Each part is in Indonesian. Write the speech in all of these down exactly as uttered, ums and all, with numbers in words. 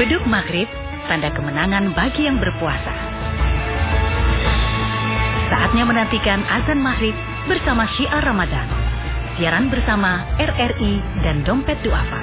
Beduk maghrib, tanda kemenangan bagi yang berpuasa. Saatnya menantikan azan maghrib bersama Syiar Ramadan. Siaran bersama R R I dan Dompet Duafa.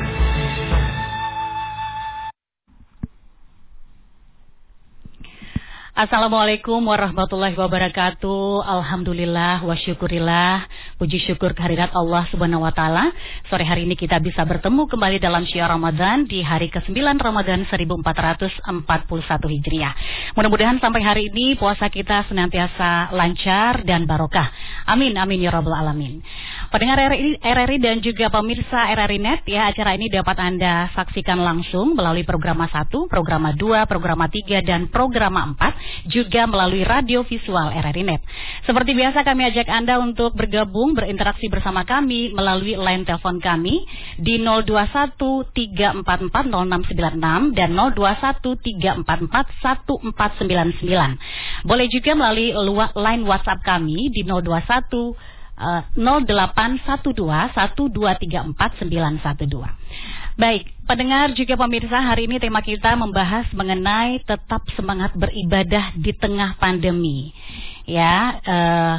Assalamualaikum warahmatullahi wabarakatuh. Alhamdulillah wa syukurillah. Puji syukur kehadirat Allah subhanahu wa ta'ala. Sore hari ini kita bisa bertemu kembali dalam Syiar Ramadan di hari kesembilan Ramadan seribu empat ratus empat puluh satu Hijriah. Mudah-mudahan sampai hari ini puasa kita senantiasa lancar dan barokah. Amin, amin ya rabbal alamin. Pendengar R R I dan juga pemirsa R R I Net, ya, acara ini dapat Anda saksikan langsung melalui program satu, program dua, program tiga, dan program empat. Juga melalui radio visual R R I Net. Seperti biasa kami ajak Anda untuk bergabung, berinteraksi bersama kami melalui line telepon kami di nol dua satu tiga empat empat nol enam sembilan enam dan nol dua satu tiga empat empat satu empat sembilan sembilan. Boleh juga melalui line WhatsApp kami di nol dua satu nol delapan satu dua satu dua tiga empat sembilan satu dua. Baik, pendengar juga pemirsa, hari ini tema kita membahas mengenai tetap semangat beribadah di tengah pandemi. Ya, uh,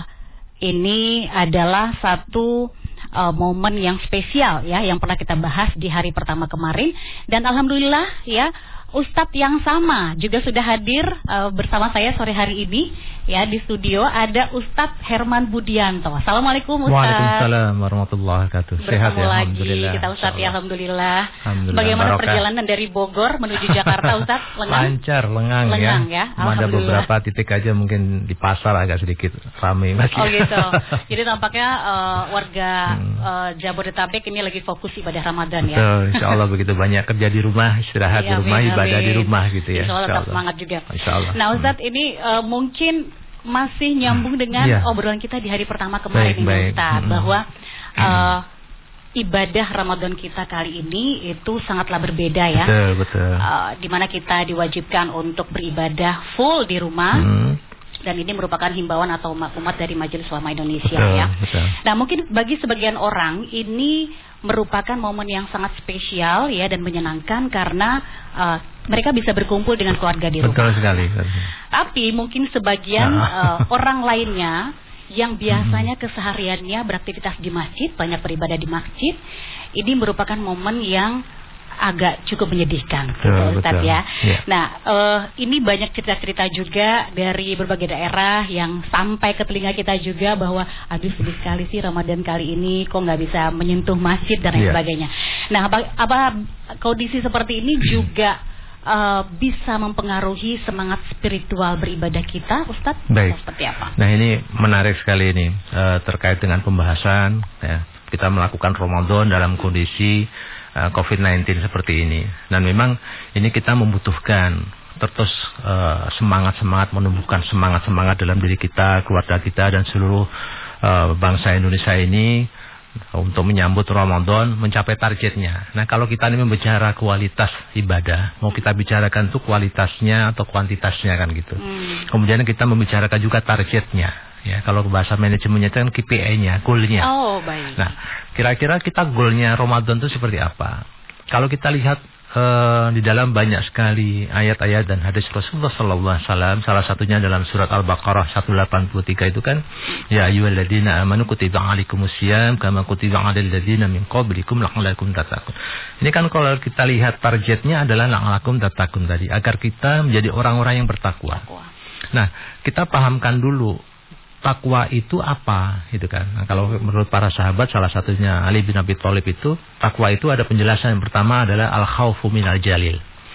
ini adalah satu uh, momen yang spesial ya, yang pernah kita bahas di hari pertama kemarin. Dan alhamdulillah ya, Ustadz yang sama juga sudah hadir uh, bersama saya sore hari ini ya di studio. Ada Ustadz Herman Budianto. Assalamualaikum Ustadz. Waalaikumsalam warahmatullahi wabarakatuh. Sehat ya, alhamdulillah. Kita Ustadz ya, alhamdulillah. Alhamdulillah. Bagaimana Barokah. Perjalanan dari Bogor menuju Jakarta Ustadz? Lengang? Lancar, lengang, lengang ya. ya. Ada beberapa titik aja mungkin di pasar agak sedikit ramai lagi. Oh gitu. Jadi tampaknya uh, warga hmm. uh, Jabodetabek ini lagi fokus ibadah Ramadan. Betul, ya. insya Allah begitu, banyak kerja di rumah, istirahat ya, di rumah, amin, ibadah amin. di rumah gitu ya. Insya Allah tetap semangat juga. Insya Allah. Nah Ustadz, hmm. ini uh, mungkin masih nyambung dengan ya. obrolan kita di hari pertama kemarin baik, ini baik. Ustadz, hmm. bahwa uh, ibadah Ramadan kita kali ini itu sangatlah berbeda ya. Betul, betul. Uh, dimana kita diwajibkan untuk beribadah full di rumah. Hmm. Dan ini merupakan himbauan atau umat dari Majelis Ulama Indonesia, betul, ya. Betul. Nah mungkin bagi sebagian orang ini merupakan momen yang sangat spesial ya dan menyenangkan karena uh, mereka bisa berkumpul dengan keluarga di rumah. Betul sekali. Tapi mungkin sebagian uh, orang lainnya yang biasanya kesehariannya beraktivitas di masjid, banyak beribadah di masjid, ini merupakan momen yang agak cukup menyedihkan, betul, Ustaz betul. ya. ya. Nah, uh, ini banyak cerita-cerita juga dari berbagai daerah yang sampai ke telinga kita juga bahwa, aduh sedih sekali sih Ramadan kali ini, kok nggak bisa menyentuh masjid dan lain ya. sebagainya. Nah, apa, apa kondisi seperti ini juga uh, bisa mempengaruhi semangat spiritual beribadah kita, Ustaz? Baik. Seperti apa? Nah, ini menarik sekali ini uh, terkait dengan pembahasan. Ya. Kita melakukan Ramadan dalam kondisi covid sembilan belas seperti ini, dan memang ini kita membutuhkan terus uh, semangat-semangat, menumbuhkan semangat-semangat dalam diri kita, keluarga kita, dan seluruh uh, bangsa Indonesia ini untuk menyambut Ramadan, mencapai targetnya. Nah, kalau kita ini membicara kualitas ibadah, mau kita bicarakan itu kualitasnya atau kuantitasnya kan gitu. Hmm. Kemudian kita membicarakan juga targetnya. Ya, kalau bahasa manajemennya itu kan K P I-nya, goal-nya. Oh, baik. Nah, kira-kira kita goal-nya Ramadan itu seperti apa? Kalau kita lihat uh, di dalam banyak sekali ayat-ayat dan hadis Rasulullah sallallahu alaihi wasallam, salah satunya dalam surat Al-Baqarah seratus delapan puluh tiga itu kan, ya ayyuhalladzina amanu kutiba alaikumusiyam kama kutiba alal ladzina min qablikum la'allakum tattaqun. Ini kan kalau kita lihat targetnya adalah la'allakum tattaqun tadi, agar kita menjadi orang-orang yang bertakwa. Nah, kita pahamkan dulu takwa itu apa, gitu kan? Nah, kalau menurut para sahabat, salah satunya Ali bin Abi Thalib itu, takwa itu ada penjelasan yang pertama adalah al-khaufu minal jalil.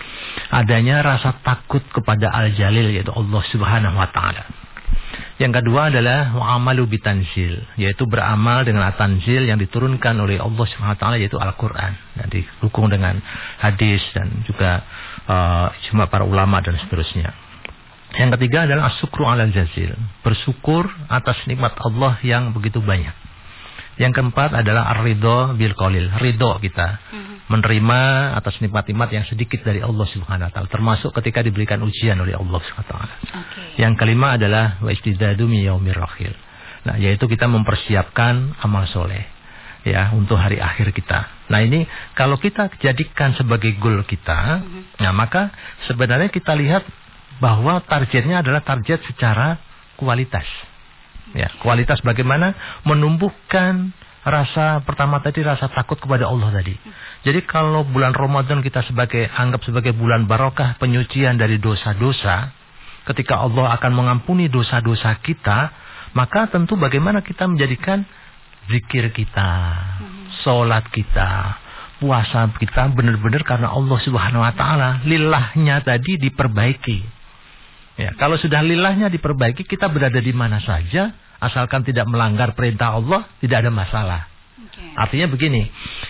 Adanya rasa takut kepada al-jalil, yaitu Allah Subhanahu wa taala. Yang kedua adalah wa'amalu bitanzil, yaitu beramal dengan at-tanzil yang diturunkan oleh Allah Subhanahu wa taala, yaitu Al-Qur'an, dan didukung dengan hadis dan juga uh, ijma para ulama dan seterusnya. Yang ketiga adalah asyukru alal jazil, bersyukur atas nikmat Allah yang begitu banyak. Yang keempat adalah ar-ridho bil qalil, ridho kita mm-hmm. menerima atas nikmat-nikmat yang sedikit dari Allah Subhanahu wa taala, termasuk ketika diberikan ujian oleh Allah Subhanahu wa taala. Okay. Yang kelima adalah wa istidadu min yaumir rakhil. Nah, yaitu kita mempersiapkan amal soleh. ya untuk hari akhir kita. Nah ini kalau kita jadikan sebagai goal kita, mm-hmm. nah maka sebenarnya kita lihat bahwa targetnya adalah target secara kualitas. Ya, kualitas bagaimana menumbuhkan rasa pertama tadi rasa takut kepada Allah tadi. Jadi kalau bulan Ramadan kita sebagai anggap sebagai bulan barokah penyucian dari dosa-dosa, ketika Allah akan mengampuni dosa-dosa kita, maka tentu bagaimana kita menjadikan zikir kita, sholat kita, puasa kita benar-benar karena Allah Subhanahu Wa Taala, lillahnya tadi diperbaiki. Ya, kalau sudah lillahnya diperbaiki, kita berada di mana saja, asalkan tidak melanggar perintah Allah, tidak ada masalah. Okay. Artinya begini,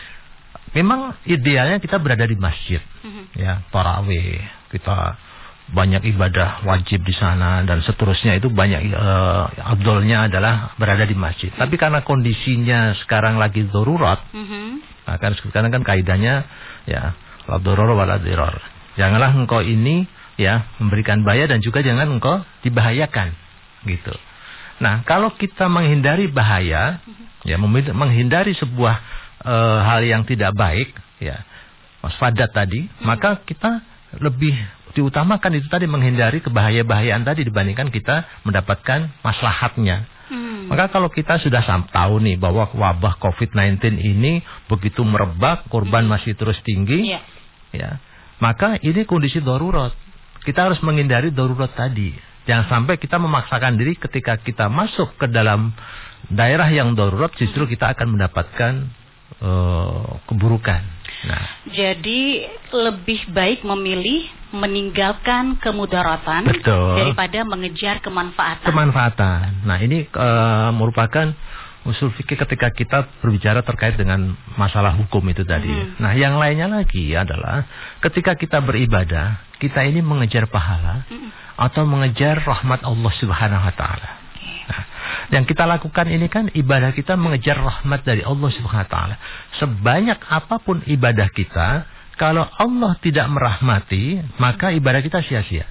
memang idealnya kita berada di masjid, mm-hmm. ya, tarawih, kita banyak ibadah wajib di sana dan seterusnya itu banyak uh, afdolnya adalah berada di masjid. Mm-hmm. Tapi karena kondisinya sekarang lagi darurat, mm-hmm. nah, kan sekarang kan kaidahnya ya la darar wala dirar. Janganlah engkau ini ya memberikan bahaya dan juga jangan engkau dibahayakan, gitu. Nah, kalau kita menghindari bahaya, ya menghindari sebuah uh, hal yang tidak baik, ya wasfadat tadi, mm-hmm. maka kita lebih diutamakan itu tadi menghindari kebahaya-bahayaan tadi dibandingkan kita mendapatkan maslahatnya. Hmm. Maka kalau kita sudah tahu nih bahwa wabah covid sembilan belas ini begitu merebak, korban hmm. masih terus tinggi, yeah. ya, maka ini kondisi darurat. Kita harus menghindari darurat tadi. Jangan sampai kita memaksakan diri ketika kita masuk ke dalam daerah yang darurat, justru kita akan mendapatkan uh, keburukan. Nah. Jadi lebih baik memilih meninggalkan kemudaratan Betul. daripada mengejar kemanfaatan. Kemanfaatan. Nah ini uh, merupakan usul fikih ketika kita berbicara terkait dengan masalah hukum itu tadi. Hmm. Nah yang lainnya lagi adalah ketika kita beribadah, kita ini mengejar pahala hmm. atau mengejar rahmat Allah Subhanahu Wa Taala. Nah, yang kita lakukan ini kan ibadah kita mengejar rahmat dari Allah Subhanahu Wa Taala. Sebanyak apapun ibadah kita, kalau Allah tidak merahmati, maka ibadah kita sia-sia.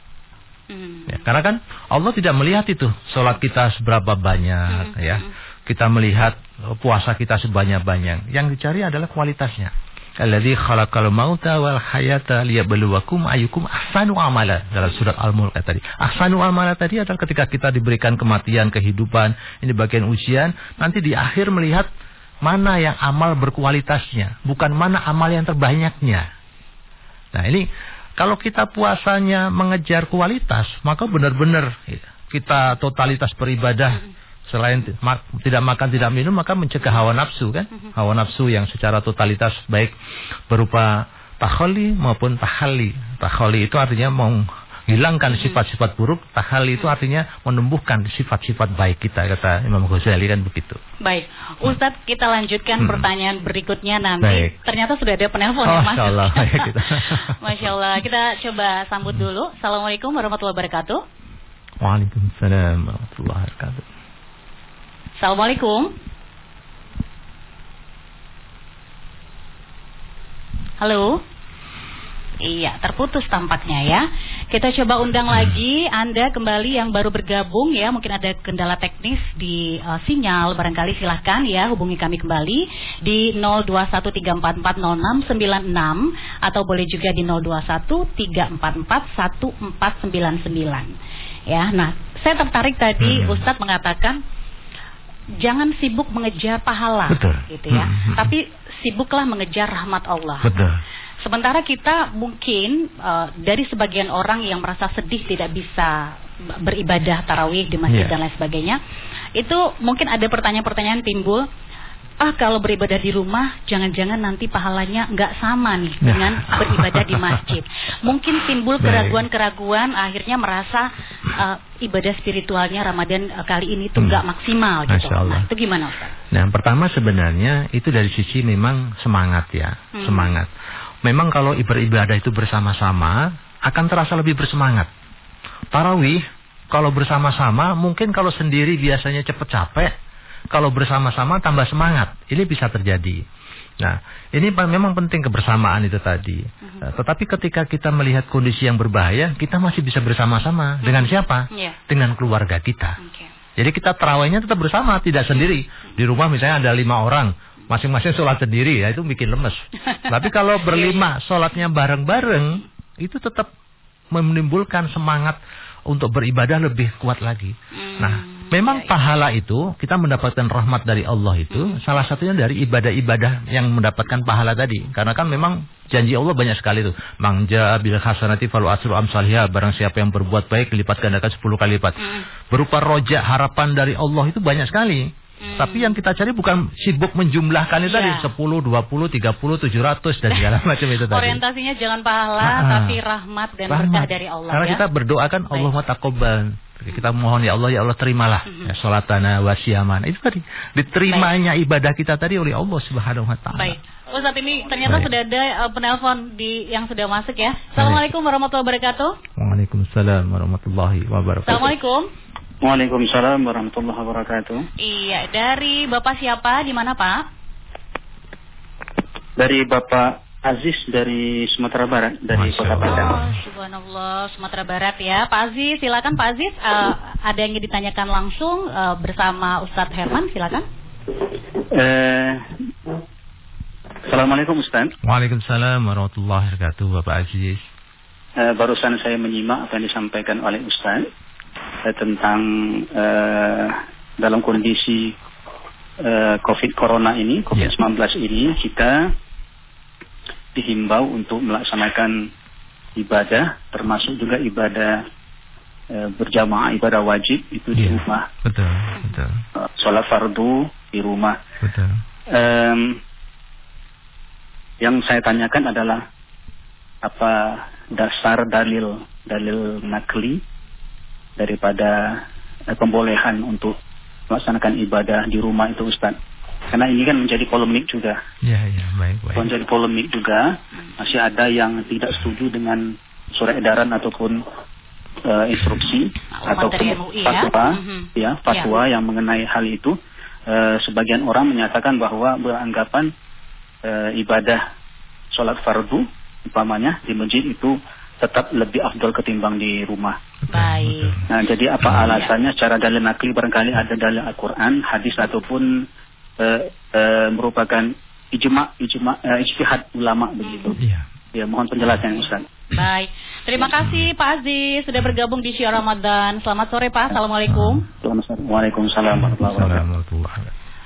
Hmm. Ya, karena kan Allah tidak melihat itu sholat kita seberapa banyak, hmm. ya. Kita melihat puasa kita sebanyak-banyak. Yang dicari adalah kualitasnya. Alladzi khalaqal mauta wal hayata liyabluwakum ayyukum ahsanu amala, dalam surat Al-Mulk tadi. Ahsanu amala tadi adalah ketika kita diberikan kematian, kehidupan, ini bagian ujian, nanti di akhir melihat mana yang amal berkualitasnya, bukan mana amal yang terbanyaknya. Nah, ini kalau kita puasanya mengejar kualitas, maka benar-benar kita totalitas beribadah. Selain tidak makan, tidak minum, maka mencegah hawa nafsu kan. Hawa nafsu yang secara totalitas baik berupa takhalli maupun tahalli. Takhalli itu artinya menghilangkan sifat-sifat buruk. Tahalli itu artinya menumbuhkan sifat-sifat baik kita, kata Imam Ghazali kan begitu. Baik, Ustadz kita lanjutkan hmm. pertanyaan berikutnya nanti. Baik. Ternyata sudah ada penelpon oh, yang masuk. Allah. Masya Allah, kita coba sambut dulu. Assalamualaikum warahmatullahi wabarakatuh. Waalaikumsalam warahmatullahi wabarakatuh. Assalamualaikum. Halo. Iya, terputus tampaknya ya. Kita coba undang hmm. lagi Anda kembali yang baru bergabung ya. Mungkin ada kendala teknis di uh, sinyal. Barangkali silahkan ya hubungi kami kembali di nol dua satu tiga empat empat nol enam sembilan enam atau boleh juga di nol dua satu tiga empat empat satu empat sembilan sembilan. Ya, nah saya tertarik tadi hmm. Ustadz mengatakan jangan sibuk mengejar pahala, Betul. gitu ya. Hmm. Tapi sibuklah mengejar rahmat Allah. Betul. Sementara kita mungkin uh, dari sebagian orang yang merasa sedih tidak bisa beribadah tarawih di masjid yeah. dan lain sebagainya, itu mungkin ada pertanyaan-pertanyaan timbul. Ah, kalau beribadah di rumah, jangan-jangan nanti pahalanya nggak sama nih dengan beribadah di masjid. Mungkin timbul keraguan-keraguan, akhirnya merasa uh, ibadah spiritualnya Ramadan uh, kali ini tuh nggak hmm. maksimal gitu. Nah, itu gimana Ustaz? Nah, yang pertama sebenarnya itu dari sisi memang semangat ya, hmm. semangat. Memang kalau beribadah itu bersama-sama akan terasa lebih bersemangat. Tarawih kalau bersama-sama, mungkin kalau sendiri biasanya cepet capek. Kalau bersama-sama tambah semangat, ini bisa terjadi. Nah, ini memang penting kebersamaan itu tadi. Uh-huh. Nah, tetapi ketika kita melihat kondisi yang berbahaya, kita masih bisa bersama-sama. Uh-huh. Dengan siapa? Yeah. Dengan keluarga kita. Okay. Jadi kita tarawihnya tetap bersama, tidak sendiri. Di rumah misalnya ada lima orang, masing-masing sholat sendiri ya itu bikin lemes. Tapi kalau berlima sholatnya bareng-bareng itu tetap menimbulkan semangat untuk beribadah lebih kuat lagi. Hmm. Nah, memang pahala itu kita mendapatkan rahmat dari Allah itu hmm. salah satunya dari ibadah-ibadah yang mendapatkan pahala tadi. Karena kan memang janji Allah banyak sekali itu. Mangja bil hasanati falu asru amsalha, barang siapa yang berbuat baik dilipat gandakan sepuluh kali lipat. Hmm. Berupa roja harapan dari Allah itu banyak sekali. Hmm. Tapi yang kita cari bukan sibuk menjumlahkan itu yeah. tadi sepuluh, dua puluh, tiga puluh, tujuh ratus dan segala macam itu tadi. Orientasinya jangan pahala ah, tapi rahmat dan rahmat. Berkah dari Allah. Karena ya? kita berdoakan Allahumma taqabbal. Kita mohon ya Allah, ya Allah terimalah mm-hmm. ya, salatana wa siyamana. Itu tadi diterimanya Baik. ibadah kita tadi oleh Allah Subhanahu wa taala. Baik. Oh, saat ini ternyata Baik. sudah ada uh, penelpon di yang sudah masuk ya. Assalamualaikum warahmatullahi wabarakatuh. Waalaikumsalam warahmatullahi wabarakatuh. Assalamualaikum. Waalaikumsalam warahmatullahi wabarakatuh. Iya, dari Bapak siapa? Di mana, Pak? Dari Bapak Aziz dari Sumatera Barat, dari Kota Padang. Oh, subhanallah, Sumatera Barat ya. Pak Aziz, silakan Pak Aziz. Uh, ada yang ditanyakan langsung uh, bersama Ustadz Herman, silakan. Eh, Assalamualaikum Ustaz. Waalaikumsalam warahmatullahi wabarakatuh, Bapak Aziz. Eh, barusan saya menyimak apa yang disampaikan oleh Ustaz eh, tentang eh, dalam kondisi eh, COVID Corona ini, COVID sembilan belas yeah. ini, kita dihimbau untuk melaksanakan ibadah, termasuk juga ibadah e, berjamaah, ibadah wajib itu yeah. di rumah. Betul, betul. Sholat fardu di rumah. Betul. Um, yang saya tanyakan adalah apa dasar dalil dalil nakli daripada e, pembolehan untuk melaksanakan ibadah di rumah itu, Ustaz? Karena ini kan menjadi polemik juga. Ya, ya, baik, baik. Menjadi polemik juga. Masih ada yang tidak setuju dengan surat edaran ataupun uh, instruksi Alamat ataupun M U I, fatwa, ya, mm-hmm. ya fatwa ya. yang mengenai hal itu. Uh, sebagian orang menyatakan bahwa beranggapan uh, ibadah sholat fardu, umpamanya di masjid itu tetap lebih afdal ketimbang di rumah. Baik. Nah, jadi apa alasannya? Secara dalil nakli barangkali ada dalil Al-Quran, hadis ataupun Uh, uh, merupakan ijma ijma uh, ijtihad ulama begitu. Iya. Ya, mohon penjelasan Ustaz. Baik. Terima kasih Pak Aziz sudah bergabung di Syiar Ramadan. Selamat sore Pak. Assalamualaikum. Waalaikumsalam warahmatullahi wabarakatuh.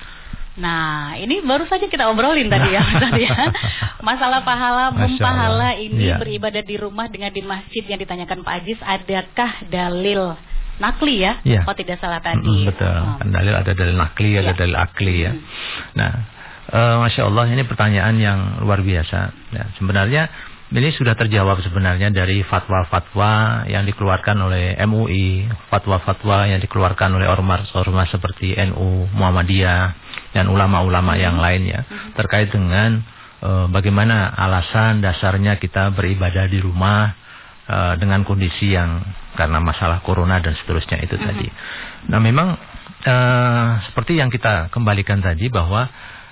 Nah, ini baru saja kita obrolin tadi ya, Ustaz ya. Masalah pahala, mempahala ini ya. Beribadah di rumah dengan di masjid yang ditanyakan Pak Aziz, adakah dalil nakli ya, ya. Oh tidak salah tadi. Mm, betul. Oh. Dalil ada dalil nakli, ada ya. dalil akli ya. Hmm. Nah, uh, masya Allah ini pertanyaan yang luar biasa. Ya, sebenarnya ini sudah terjawab sebenarnya dari fatwa-fatwa yang dikeluarkan oleh M U I, fatwa-fatwa yang dikeluarkan oleh ormas-ormas seperti N U, Muhammadiyah dan ulama-ulama hmm. yang lainnya hmm. terkait dengan uh, bagaimana alasan dasarnya kita beribadah di rumah. Uh, dengan kondisi yang karena masalah corona dan seterusnya itu mm-hmm. tadi. Nah memang uh, seperti yang kita kembalikan tadi bahwa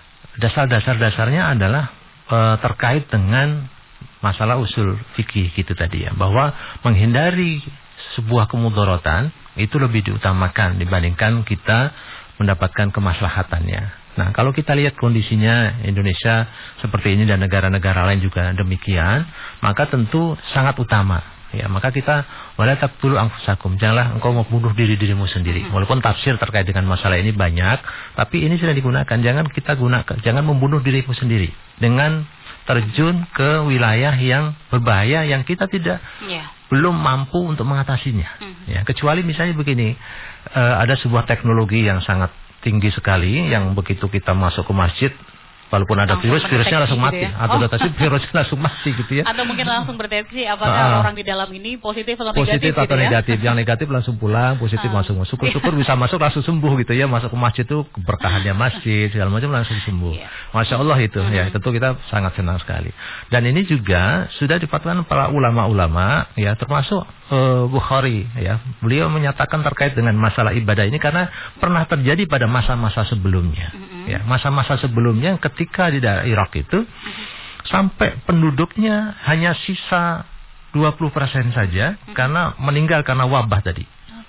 dasar-dasar-dasarnya adalah uh, terkait dengan masalah usul fikih gitu tadi ya. Bahwa menghindari sebuah kemudharatan itu lebih diutamakan dibandingkan kita mendapatkan kemaslahatannya. Nah, kalau kita lihat kondisinya Indonesia seperti ini dan negara-negara lain juga demikian, maka tentu sangat utama. Ya, maka kita wala taqtulu anfusakum, janganlah engkau membunuh diri dirimu sendiri. Walaupun tafsir terkait dengan masalah ini banyak, tapi ini sudah digunakan. Jangan kita gunakan, jangan membunuh dirimu sendiri dengan terjun ke wilayah yang berbahaya yang kita tidak yeah. belum mampu untuk mengatasinya. Mm-hmm. Ya, kecuali misalnya begini, uh, ada sebuah teknologi yang sangat tinggi sekali yang begitu kita masuk ke masjid walaupun ada virus, virusnya langsung mati gitu ya? Atau oh. deteksi virusnya langsung mati gitu ya. Atau mungkin langsung berdeteksi apakah uh, orang di dalam ini positif atau negatif Positif atau gitu negatif ya? Yang negatif langsung pulang, positif uh. langsung masuk. Syukur-syukur bisa masuk langsung sembuh gitu ya. Masuk ke masjid itu keberkahannya masjid segala macam langsung sembuh. Yeah. Masya Allah itu hmm. ya, tentu kita sangat senang sekali. Dan ini juga sudah difatwakan para ulama-ulama ya, termasuk uh, Bukhari ya. Beliau menyatakan terkait dengan masalah ibadah ini karena pernah terjadi pada masa-masa sebelumnya. Hmm. Ya, masa-masa sebelumnya ketika di daerah Irak itu uh-huh. sampai penduduknya hanya sisa dua puluh persen saja uh-huh. karena meninggal karena wabah tadi. Okay.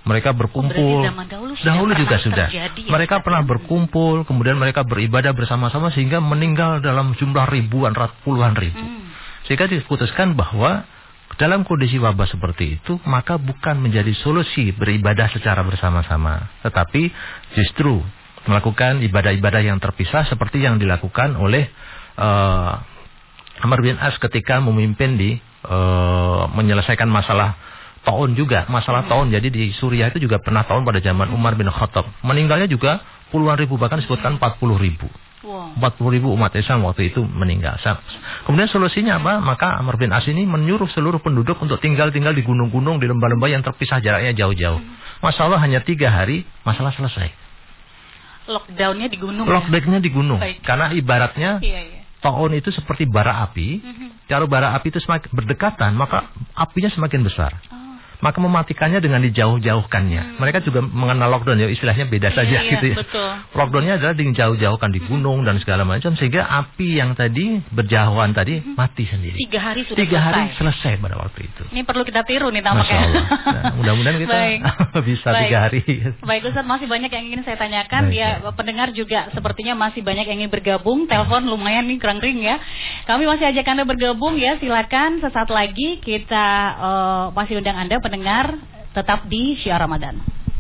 Mereka berkumpul. Oh, dahulu, dahulu juga sudah. Terjadi, mereka ya, pernah berkumpul, kemudian mereka beribadah bersama-sama sehingga meninggal dalam jumlah ribuan, puluhan ribu. Hmm. Sehingga diputuskan bahwa dalam kondisi wabah seperti itu, maka bukan menjadi solusi beribadah secara bersama-sama, tetapi justru melakukan ibadah-ibadah yang terpisah seperti yang dilakukan oleh uh, Amr bin As ketika memimpin di uh, menyelesaikan masalah taun juga, masalah taun. Jadi di Suriah itu juga pernah taun pada zaman Umar bin Khattab. Meninggalnya juga puluhan ribu, bahkan disebutkan empat puluh ribu. Wow. empat puluh ribu umat Islam waktu itu meninggal. Kemudian solusinya apa? Maka Amr bin As ini menyuruh seluruh penduduk untuk tinggal-tinggal di gunung-gunung, di lembah-lembah yang terpisah jaraknya jauh-jauh. Masya Allah hanya tiga hari, masalah selesai. Lockdownnya di gunung. Lockdownnya ya? di gunung. Baik. Karena ibaratnya iya, iya. taun itu seperti bara api. Mm-hmm. Kalau bara api itu semakin berdekatan, maka apinya semakin besar. Oh. Maka mematikannya dengan dijauh-jauhkannya. Hmm. Mereka juga mengenal lockdown, ya istilahnya beda iya, saja iya, gitu ya. Betul. Lockdownnya adalah dijauh-jauhkan di gunung hmm. dan segala macam, sehingga api yang tadi berjauhan tadi hmm. mati sendiri. Tiga hari sudah Tiga selesai. hari selesai pada waktu itu. Ini perlu kita tiru nih tampaknya. Masya Allah. Nah, mudah-mudahan kita bisa Baik. tiga hari. Baik Ustaz, masih banyak yang ingin saya tanyakan. Baik, ya baik. Pendengar juga sepertinya masih banyak yang ingin bergabung. Telepon lumayan nih kurang ring ya. Kami masih ajak Anda bergabung ya. Silakan sesaat lagi kita uh, masih undang Anda pendengar. Tetap di Syiar Ramadan.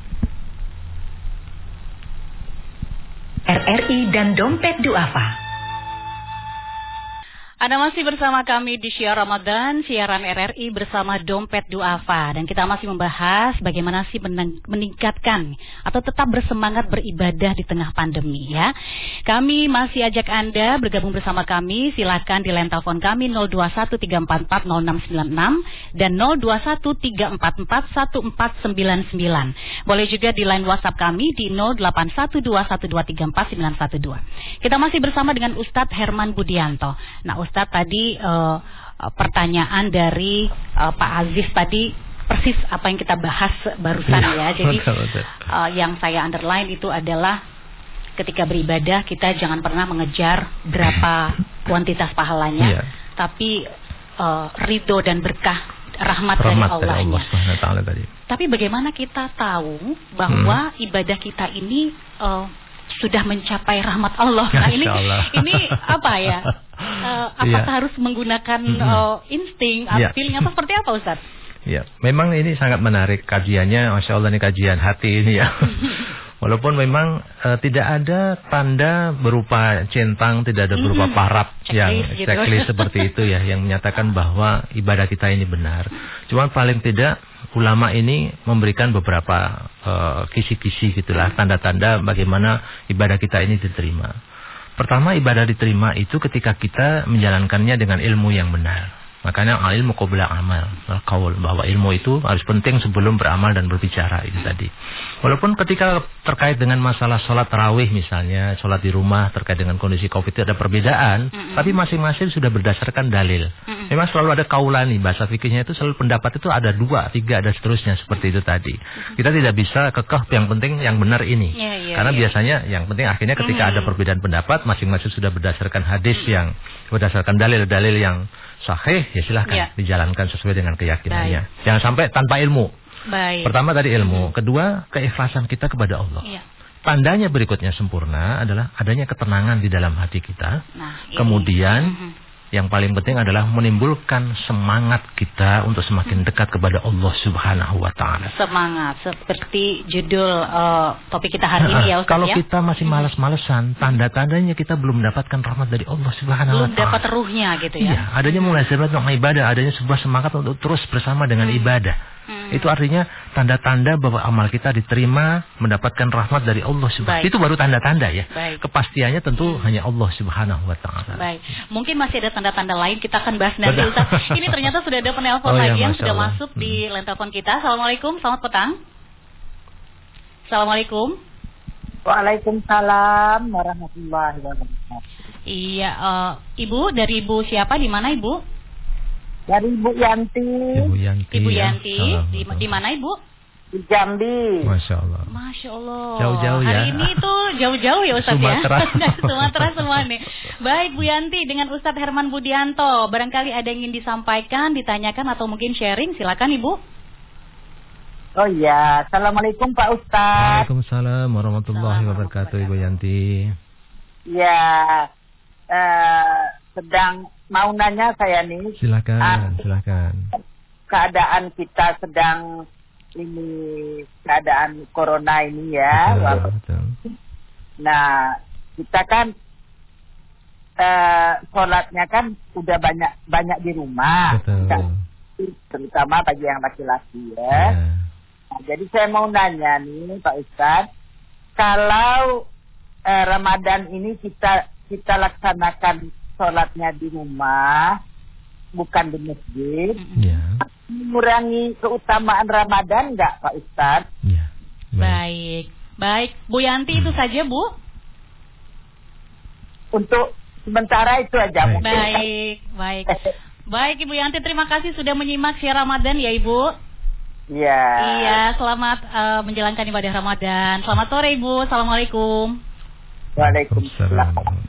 R R I dan Dompet Duafa. Anda masih bersama kami di Syiar Ramadan, siaran R R I bersama Dompet Duafa. Dan kita masih membahas bagaimana sih meningkatkan atau tetap bersemangat beribadah di tengah pandemi ya. Kami masih ajak Anda bergabung bersama kami. Silakan di line telepon kami nol dua satu tiga empat empat nol enam sembilan enam dan nol dua satu tiga empat empat satu empat sembilan sembilan. Boleh juga di line WhatsApp kami di nol delapan satu dua satu dua tiga empat sembilan satu dua. Kita masih bersama dengan Ustadz Herman Budianto. Nah, Ustadz tadi uh, pertanyaan dari uh, Pak Aziz tadi persis apa yang kita bahas barusan ya. Jadi uh, yang saya underline itu adalah ketika beribadah kita jangan pernah mengejar berapa kuantitas pahalanya, yeah. tapi uh, ridho dan berkah rahmat, rahmat dari Allahnya. Allah Taala tadi. Tapi bagaimana kita tahu bahwa hmm. ibadah kita ini uh, sudah mencapai rahmat Allah? Nah ini ini apa ya? Uh, apakah yeah. harus menggunakan uh, insting atau yeah. feeling atau seperti apa Ustaz? Ya, memang ini sangat menarik kajiannya, Masya Allah ini kajian hati ini ya. Walaupun memang uh, tidak ada tanda berupa centang, tidak ada berupa parap mm-hmm. yang gitu. Checklist seperti itu ya, yang menyatakan bahwa ibadah kita ini benar. Cuma paling tidak ulama ini memberikan beberapa uh, kisi-kisi gitulah, tanda-tanda bagaimana ibadah kita ini diterima. Pertama, ibadah diterima itu ketika kita menjalankannya dengan ilmu yang benar. Makanya ilmu qabla amal, qaul, bahwa ilmu itu harus penting sebelum beramal dan berbicara itu tadi. Walaupun ketika terkait dengan masalah sholat tarawih misalnya, sholat di rumah terkait dengan kondisi Covid itu ada perbedaan, mm-hmm. tapi masing-masing sudah berdasarkan dalil. Mm-hmm. Memang selalu ada kaulani, bahasa fikihnya itu selalu pendapat itu ada dua, tiga, ada seterusnya seperti itu tadi. Kita tidak bisa kekeh yang penting yang benar ini. Yeah, yeah, Karena yeah. biasanya yang penting akhirnya ketika mm-hmm. ada perbedaan pendapat, masing-masing sudah berdasarkan hadis mm-hmm. yang berdasarkan dalil-dalil yang sahih, ya silahkan ya. dijalankan sesuai dengan keyakinannya. Baik. Jangan sampai tanpa ilmu. Baik. Pertama tadi ilmu, hmm. kedua keikhlasan kita kepada Allah. Ya. Tandanya berikutnya sempurna adalah adanya ketenangan di dalam hati kita. Nah, kemudian hmm. yang paling penting adalah menimbulkan semangat kita untuk semakin dekat kepada Allah Subhanahu wa taala. Semangat seperti judul uh, topik kita hari ini ya Ustaz. Kalau ya? kita masih malas-malesan, tanda-tandanya kita belum mendapatkan rahmat dari Allah Subhanahu wa taala. Belum dapat ruhnya gitu ya. Iya, adanya mulazamah dengan ibadah, adanya sebuah semangat untuk terus bersama dengan hmm. ibadah. Hmm. Itu artinya tanda-tanda bahwa amal kita diterima, mendapatkan rahmat dari Allah Subhanahu wa taala. Itu baru tanda-tanda ya. Baik. Kepastiannya tentu hmm. hanya Allah Subhanahu wa taala. Baik. Mungkin masih ada tanda-tanda lain, kita akan bahas nanti Ustaz. Ini ternyata sudah ada penelpon oh, lagi ya, yang sudah Allah. masuk hmm. di line telepon kita. Assalamualaikum, selamat petang. Assalamualaikum. Waalaikumsalam warahmatullahi wabarakatuh. Iya, uh, Ibu dari Ibu siapa, di mana Ibu? Dari Ibu Yanti. Ibu Yanti. Ibu Yanti. Ya. Di, di mana Ibu? Di Jambi. Masya Allah. Masya Allah. Jauh-jauh ya. Hari ini tuh jauh-jauh ya Ustaz Sumatera. ya. Sumatera semua nih. Baik Bu Yanti dengan Ustadz Herman Budianto. Barangkali ada yang ingin disampaikan, ditanyakan atau mungkin sharing, silakan Ibu. Oh iya, Assalamualaikum Pak Ustadz. Waalaikumsalam warahmatullahi wabarakatuh, Ibu Yanti. Ya, eh, sedang mau nanya saya nih. Silakan, ah, silakan. Keadaan kita sedang ini keadaan corona ini ya. Betul, betul. Nah, kita kan eh, sholatnya kan udah banyak banyak di rumah. Betul. Kan, terutama bagi yang laki-laki ya. Ya. Nah, jadi saya mau nanya nih Pak Ustadz, kalau eh, Ramadan ini kita kita laksanakan sholatnya di rumah, bukan di masjid, Ya. mengurangi keutamaan Ramadan nggak Pak Ustadz? Ya. Baik, baik. Bu Yanti itu saja, Bu. Untuk sementara itu aja. Baik. Mungkin. Baik, baik. Baik, Ibu Yanti, terima kasih sudah menyimak siar Ramadan ya, Ibu. Iya. Iya, selamat uh, menjalankan ibadah Ramadan. Selamat sore, Ibu. Assalamualaikum. Waalaikumsalam.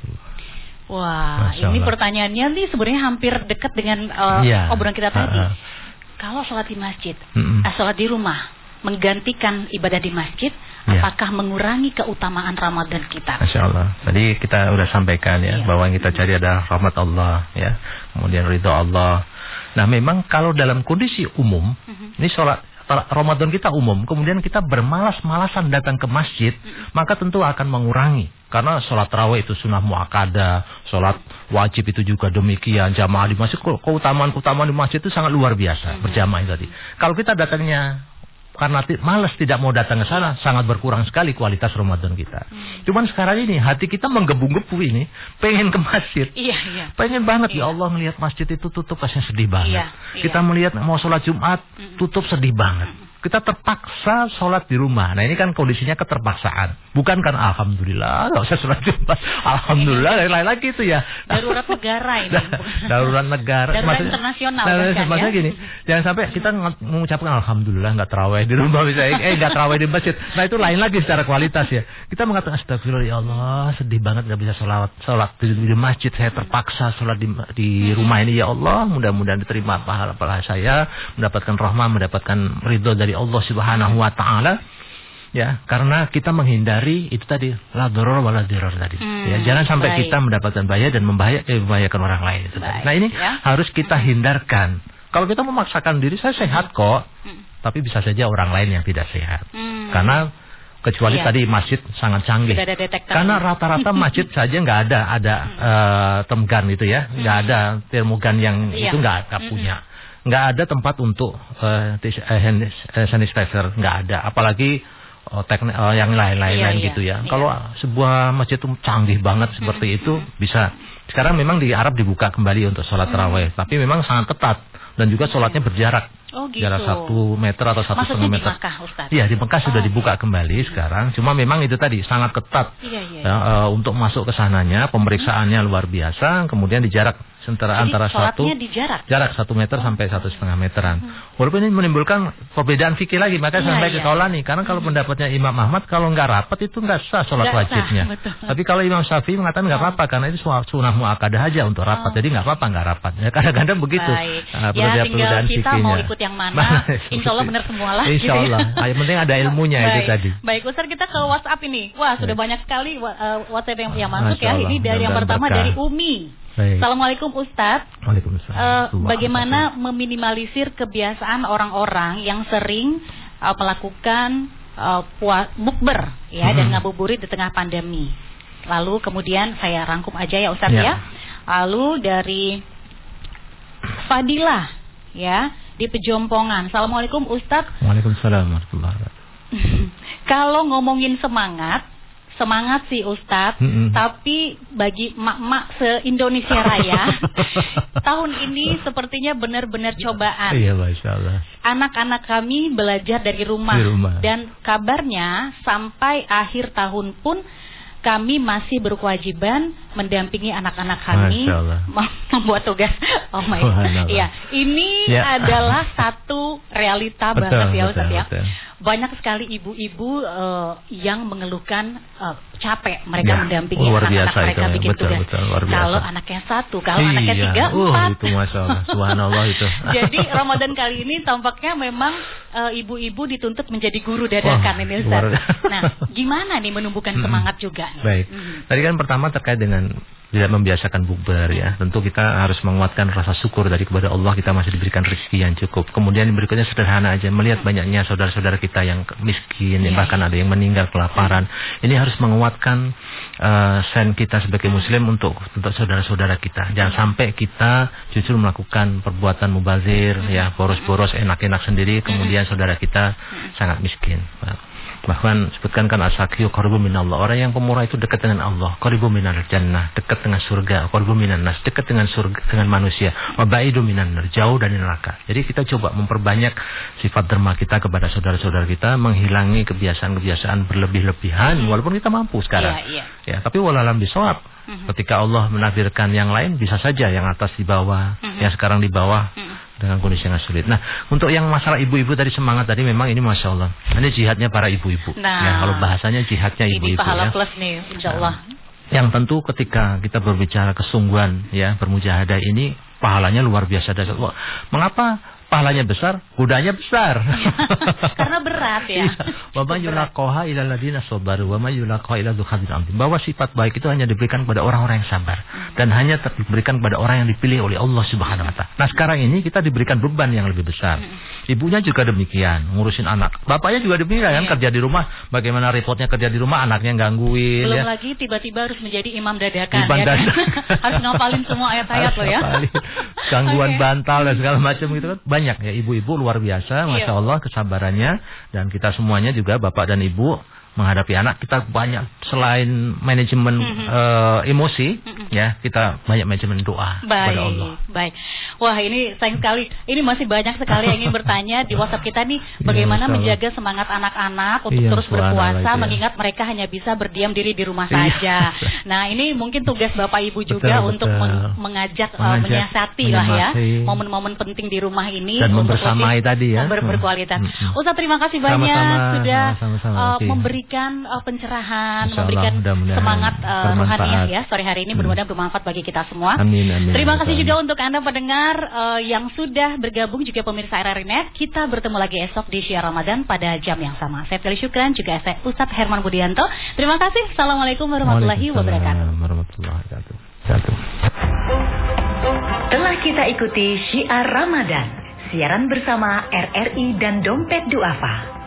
Wah, Masya ini Allah. pertanyaannya nih sebenarnya hampir dekat dengan uh, Iya. obrolan kita tadi. Ha-ha. Kalau sholat di masjid, Mm-mm. eh, sholat di rumah, menggantikan ibadah di masjid, Iya. apakah mengurangi keutamaan Ramadan kita? Masya Allah. Tadi kita udah sampaikan ya, Iya. bahwa yang kita cari adalah rahmat Allah ya, kemudian ridho Allah. Nah, memang kalau dalam kondisi umum, Mhm. ini sholat Ramadan kita umum, kemudian kita bermalas-malasan datang ke masjid, Mhm. maka tentu akan mengurangi. Karena sholat tarawih itu sunnah muakkadah, sholat wajib itu juga demikian, jamaah di masjid, keutamaan-keutamaan di masjid itu sangat luar biasa, Mhm. berjamaah itu tadi. Kalau kita datangnya karena malas tidak mau datang ke sana, sangat berkurang sekali kualitas Ramadan kita. Hmm. Cuman sekarang ini hati kita menggebu-gebu ini, pengen ke masjid. Iya, iya. Pengen banget, Iya. ya Allah melihat masjid itu tutup, rasanya sedih banget. Iya, iya. Kita melihat mau sholat Jumat, Mm-mm. tutup, sedih banget. Kita terpaksa sholat di rumah. Nah, ini kan kondisinya keterpaksaan. Bukan kan Alhamdulillah, nggak usah sholat Jumat. Alhamdulillah, lain lagi itu ya. Darurat negara ini. Darurat negara. Darurat Maksudnya- internasional Nah, bahkan, maksudnya ya. gini, jangan sampai kita nge- mengucapkan Alhamdulillah nggak terawih di rumah misalnya, eh nggak terawih di masjid. Nah, itu lain lagi secara kualitas ya. Kita mengatakan astagfirullah, ya Allah, sedih banget nggak bisa sholat sholat di, di masjid. Saya terpaksa sholat di, di rumah ini, ya Allah. Mudah-mudahan diterima pahala-pahala saya, mendapatkan rahmah, mendapatkan ridho dari Allah Subhanahu wa Ta'ala. Ya, karena kita menghindari itu tadi la doror wala diror tadi. Hmm, Ya, jangan sampai baik. kita mendapatkan bahaya dan membahaya, eh, membahayakan orang lain itu tadi. Baik, Nah, ini ya. harus kita hindarkan. Kalau kita memaksakan diri, saya sehat kok, Hmm. tapi bisa saja orang lain yang tidak sehat. Hmm. Karena kecuali Iya. tadi masjid sangat canggih. Sudah ada detektor. Karena rata-rata masjid saja nggak ada ada eh, temgan itu ya, nggak ada termogan yang Iya. itu nggak nggak Mm-mm. punya. Nggak ada tempat untuk uh, hand sanitizer, nggak ada. Apalagi uh, teknik uh, yang lain-lain Iya, lain iya, gitu ya. iya. Kalau sebuah masjid itu canggih banget seperti itu bisa. Sekarang memang di Arab dibuka kembali untuk sholat tarawih, tapi memang sangat ketat dan juga sholatnya berjarak. Oh, gitu. Jarak satu meter atau satu Maksudnya setengah di meter. Makkah, Ustaz? Iya, di Mekah sudah Oh. dibuka kembali sekarang. Cuma memang itu tadi sangat ketat. Iya, iya. Ya, uh, untuk masuk ke sananya, pemeriksaannya luar biasa. Kemudian di jarak antara Jadi antara satu sholatnya di jarak? jarak satu meter sampai satu setengah meteran. Walaupun ini menimbulkan perbedaan fikih lagi, maka Iya, sampai iya. ke Kaulani. Karena kalau pendapatnya Imam Ahmad, kalau nggak rapat itu nggak sah sholat Nggak sah, wajibnya. betul. Tapi kalau Imam Syafi'i mengatakan nggak Oh. apa-apa karena itu sunnah muakkadah aja untuk rapat. Oh. Jadi nggak apa-apa nggak rapat. Ya, kadang-kadang begitu. Baik. Ah, Ya, tinggal perbedaan kita fikihnya. mau ikut yang mana, insya Allah benar semua lah. Insya gitu ya. Allah. Ah, yang penting ada ilmunya itu Baik. tadi. Baik, Ustaz, kita ke WhatsApp ini. Wah, sudah banyak sekali wa- uh, WhatsApp yang, yang masuk Masya ya. Allah, Ini dari yang mudah-mudahan pertama berkah. dari Umi. Baik. Assalamualaikum Ustaz. Waalaikumsalam. Eh, Tuhan. bagaimana meminimalisir kebiasaan orang-orang yang sering uh, melakukan uh, pua- bukber ya Hmm. dan ngabuburit di tengah pandemi. Lalu kemudian saya rangkum aja ya Ustaz Ya. ya. Lalu dari Fadilah ya di Pejompongan. Assalamualaikum Ustaz. Waalaikumsalam warahmatullahi wabarakatuh. Kalau ngomongin semangat, semangat sih Ustadz, Mm-mm. tapi bagi mak-mak se-Indonesia Raya, tahun ini sepertinya benar-benar cobaan. Iya, Masya Allah. Anak-anak kami belajar dari rumah, Di rumah. dan kabarnya sampai akhir tahun pun kami masih berkewajiban mendampingi anak-anak kami Masya Allah. mem- membuat tugas. Oh my God. Subhanallah. Iya, ini Ya. adalah satu realita Betul, banget ya betul, Ustaz ya. betul. Banyak sekali ibu-ibu eh, yang mengeluhkan eh, capek mereka Ya, mendampingi luar anak-anak biasa mereka itu, bikin betul, tugas. betul, luar biasa. Kalau anaknya satu, kalau anaknya Iya. tiga, Uh, empat. itu Masya Allah. Subhanallah itu. Jadi Ramadan kali ini tampaknya memang uh, ibu-ibu dituntut menjadi guru dadakan oh, ini Ustaz. Nah, gimana nih menumbuhkan semangat juga? Baik. Hmm. Tadi kan pertama terkait dengan tidak membiasakan bukber ya. Tentu kita harus menguatkan rasa syukur dari kepada Allah, kita masih diberikan rezeki yang cukup. Kemudian berikutnya sederhana aja, melihat banyaknya saudara-saudara kita yang miskin, yang bahkan ada yang meninggal kelaparan. Ini harus menguatkan uh, sen kita sebagai muslim untuk untuk saudara-saudara kita. Jangan sampai kita justru melakukan perbuatan mubazir ya, boros-boros enak-enak sendiri, kemudian saudara kita sangat miskin. Bahkan sebutkan kan as-sakhiyu qaribu minallah. Orang yang pemurah itu dekat dengan Allah, qaribu minal jannah, dekat dengan surga, qaribu minan nas, dekat dengan surga, dengan manusia, wa ba'idu minan nar, jauh dari neraka. Jadi kita coba memperbanyak sifat derma kita kepada saudara-saudara kita, menghilangi kebiasaan-kebiasaan berlebih-lebihan walaupun kita mampu sekarang. Yeah, yeah. Ya, tapi walalam bisawab. Mm-hmm. Ketika Allah menakdirkan yang lain, bisa saja yang atas di bawah, mm-hmm. yang sekarang di bawah, mm-hmm. dengan kondisi yang sulit. Nah, untuk yang masalah ibu-ibu tadi, semangat tadi, memang ini Masya Allah, ini jihadnya para ibu-ibu. Nah, ya, kalau bahasanya jihadnya ibu-ibu. Ini pahala ya. plus nih, Insya Allah. Nah, yang tentu ketika kita berbicara kesungguhan, ya, bermujahadah ini, pahalanya luar biasa. Mengapa pahalanya besar, kudanya besar? Karena berat ya. Wa may yulaqaha ilal ladina sabaru wa may yulaqaha illa dzu khadrin azim. Bahwa sifat baik itu hanya diberikan kepada orang-orang yang sabar dan hanya diberikan kepada orang yang dipilih oleh Allah Subhanahu wa taala. Nah, sekarang ini kita diberikan beban yang lebih besar. Ibunya juga demikian, ngurusin anak. Bapaknya juga demikian, kan, kerja di rumah, bagaimana repotnya kerja di rumah, anaknya gangguin. Belum ya. lagi tiba-tiba harus menjadi imam dadakan. Imam ya, dadakan. Kan? Harus ngapalin semua ayat-ayat loh ya. Gangguan okay. bantal dan segala macam gitu kan. Banyak ya, ibu-ibu luar biasa, Masya Allah kesabarannya. Dan kita semuanya juga, bapak dan ibu, menghadapi anak kita banyak, selain manajemen mm-hmm. uh, emosi, mm-hmm. ya, kita banyak manajemen doa baik, kepada Allah. Baik. Wah, ini sayang sekali. Ini masih banyak sekali yang ingin bertanya di WhatsApp kita nih, bagaimana ya, menjaga semangat anak-anak untuk iya, terus berpuasa, ya. Mengingat mereka hanya bisa berdiam diri di rumah iya. saja. Nah, ini mungkin tugas Bapak Ibu juga betul, untuk betul. Meng- mengajak, mengajak uh, menyiasati lah ya momen-momen penting di rumah ini dan membersamai tadi ya, ber- berkualitas. Hmm. Ustaz, terima kasih banyak sama-sama, sudah sama-sama, uh, memberi memberikan uh, pencerahan, Allah, memberikan semangat uh, rohaniah ya sore hari ini, mudah-mudahan bermanfaat bagi kita semua. Amin, amin. Terima kasih juga untuk Anda pendengar uh, yang sudah bergabung, juga pemirsa R R I Net. Kita bertemu lagi esok di Syiar Ramadan pada jam yang sama. Saya Feli Syukran, juga saya Ustadz Herman Budianto. Terima kasih. Assalamualaikum warahmatullahi wabarakatuh. Warahmatullahi wabarakatuh. Telah kita ikuti Syiar Ramadan, siaran bersama R R I dan Dompet Duafa.